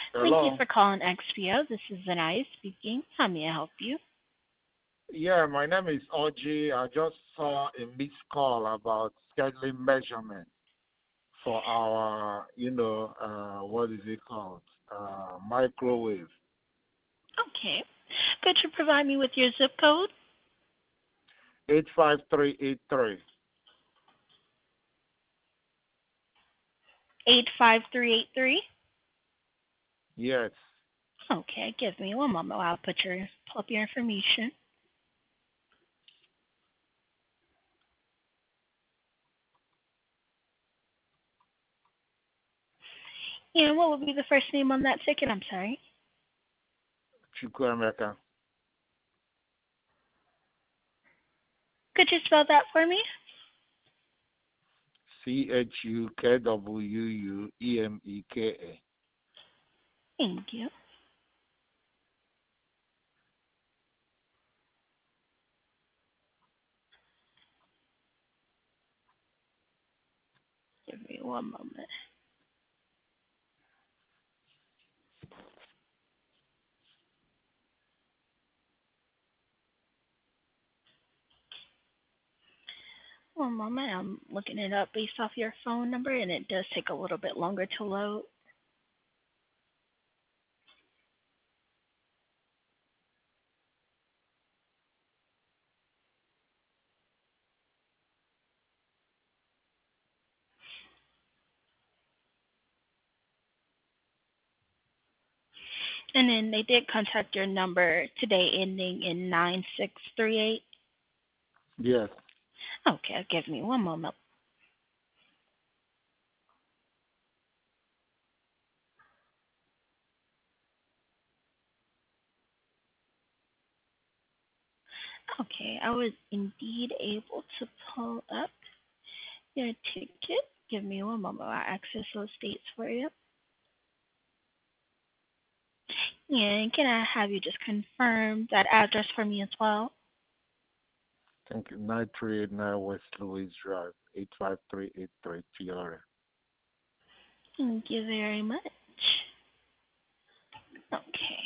Thank you Hello. for calling XPO. This is Zanaya speaking. How may I help you? Yeah, my name is Oji. I just saw a missed call about scheduling measurement for our, what is it called? Microwave. Okay. Could you provide me with your zip code? 85383. 85383. Yes. Okay, give me one moment while I pull up your information. And what would be the first name on that ticket? I'm sorry. Chukwemeka. Could you spell that for me? CHUKWUUEMEKA. Thank you. Give me one moment. One moment. I'm looking it up based off your phone number, and it does take a little bit longer to load. And then they did contact your number today ending in 9638. Yes. Okay, give me one moment. Okay, I was indeed able to pull up your ticket. Give me one moment while I access those dates for you. And can I have you just confirm that address for me as well? Thank you. 9389 West Louis Drive. 85383 TR. Thank you very much. Okay.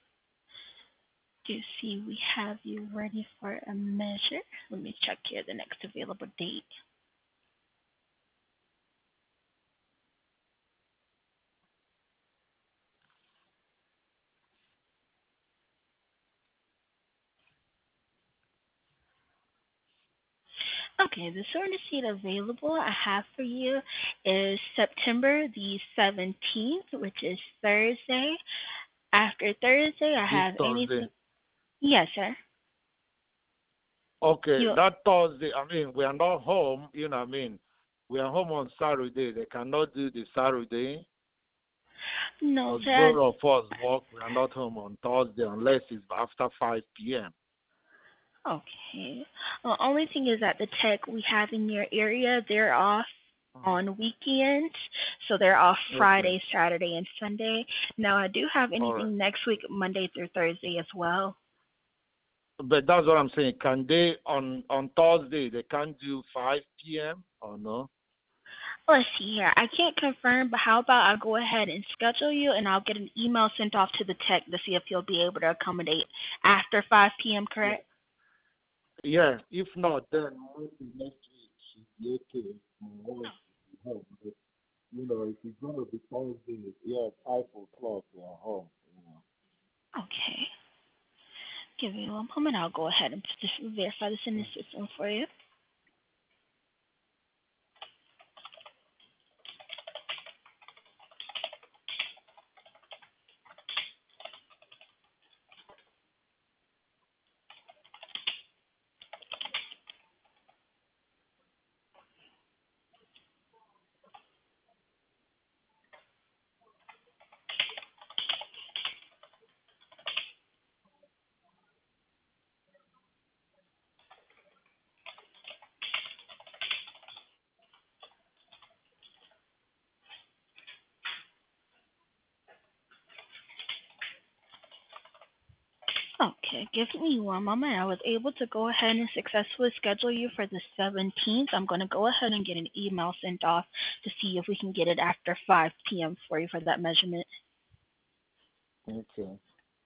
Do see we have you ready for a measure. Let me check here the next available date. Okay, the soonest seat available I have for you is September the 17th, which is Thursday. After Thursday, I This have Thursday. anything. Yes, sir. Okay, You that Thursday, we are not home, We are home on Saturday. They cannot do the Saturday no, because sir. both of us work. We are not home on Thursday unless it's after 5 p.m. Okay. The only thing is that the tech we have in your area, they're off on weekends, so they're off Okay, Friday, Saturday, and Sunday. Now I do have all right. anything next week, Monday through Thursday as well. But that's what I'm saying. Can they, on Thursday, they can't do 5 p.m. or no? Let's see here. I can't confirm, but how about I go ahead and schedule you, and I'll get an email sent off to the tech to see if you'll be able to accommodate after 5 p.m., Yeah. correct? Yeah, if not, then maybe next week should be okay. My wife should be home. But, if it's going to be Thursday, yeah, 5 o'clock, we are home. Okay. Give me one moment. I'll go ahead and just verify this in the system for you. Okay, give me one moment. I was able to go ahead and successfully schedule you for the 17th. I'm going to go ahead and get an email sent off to see if we can get it after 5 p.m. for you for that measurement. Okay.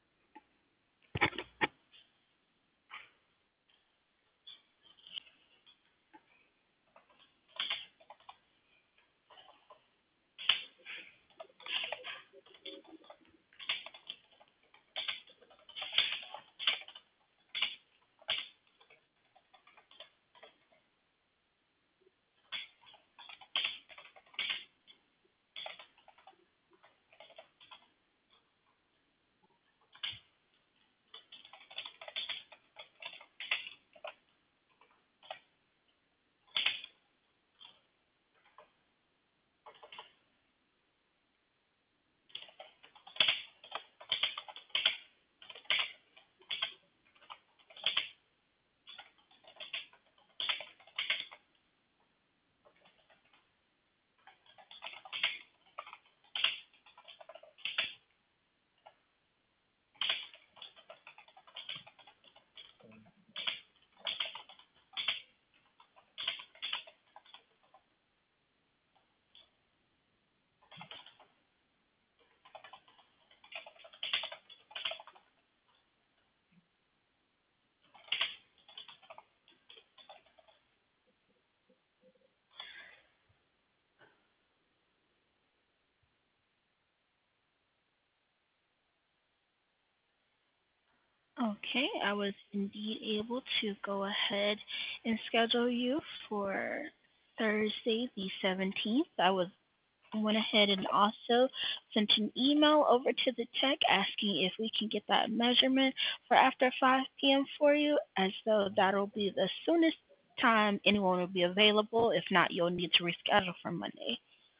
Okay, I was indeed able to go ahead and schedule you for Thursday the 17th. I was went ahead and also sent an email over to the tech asking if we can get that measurement for after 5 p.m. for you, as though that'll be the soonest time anyone will be available. If not, you'll need to reschedule for Monday.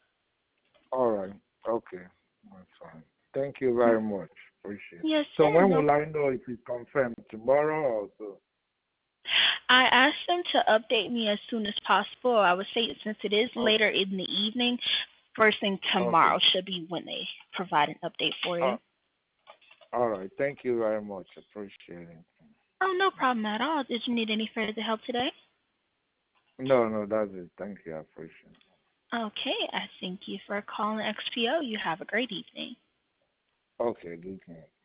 All right. Okay. That's fine. Thank you very much. Appreciate it. Yes, So sir. when No, will I know if it's confirmed? Tomorrow or so? I asked them to update me as soon as possible. I would say since it is later Okay. in the evening, first thing Okay. tomorrow should be when they provide an update for Uh, you. all right. Thank you very much. Appreciate it. Oh, no problem at all. Did you need any further help today? No, no, that's it. Thank you. I appreciate it. Okay, I thank you for calling XPO. You have a great evening. Okay, good night.